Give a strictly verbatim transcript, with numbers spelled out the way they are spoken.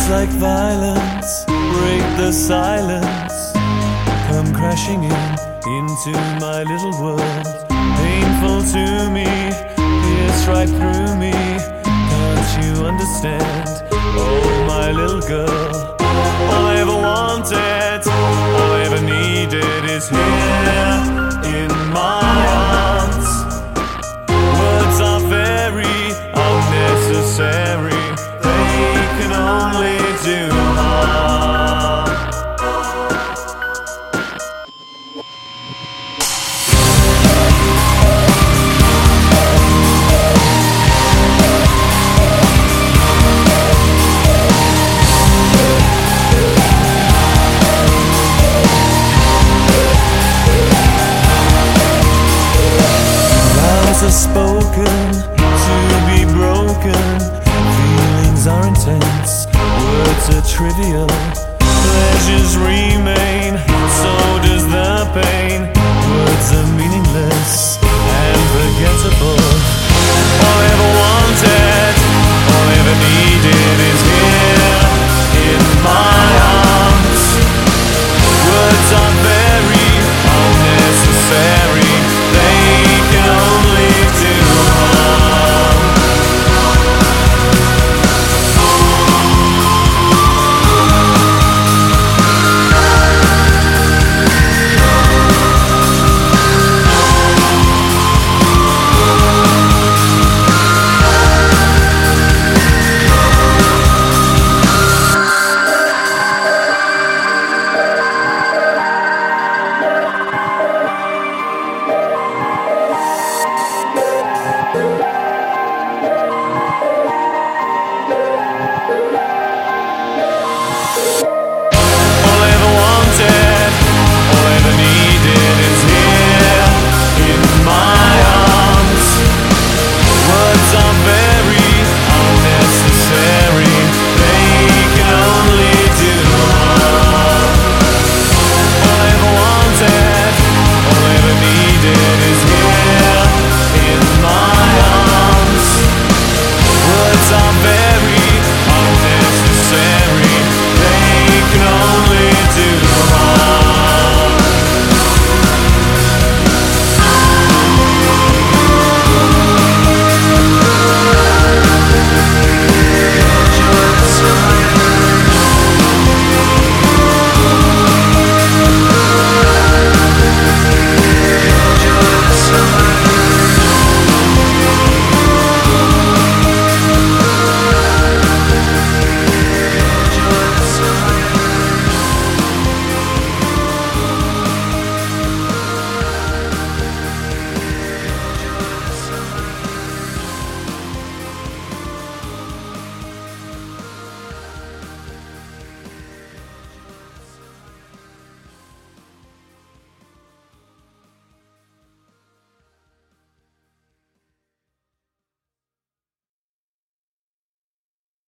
like violence break the silence, come crashing in into my little world. Painful to me, pierce right through me. Can't you understand? Oh, my little girl. All I ever wanted, all I ever needed is here in my arms. Words are very unnecessary, they can only do harm. Vows are spoken to be broken, feelings are intense, words are trivial, pleasures remain, so does the pain. Words are meaningless and forgettable.